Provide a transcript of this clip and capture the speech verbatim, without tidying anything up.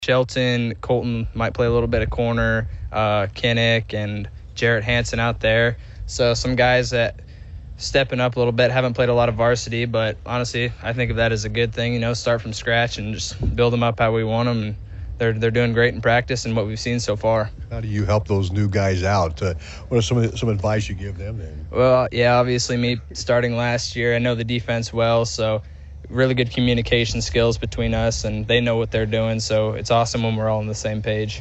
Shelton, Colton might play a little bit of corner, uh, Kinnick and Jarrett Hansen out there. So some guys that stepping up a little bit, haven't played a lot of varsity, but honestly, I think of that as a good thing, you know, start from scratch and just build them up how we want them. And they're, they're doing great in practice and what we've seen so far. How do you help those new guys out? Uh, what are some of the, some advice you give them then? Well, yeah, obviously me starting last year, I know the defense well, so really good communication skills between us, and they know what they're doing, so it's awesome when we're all on the same page.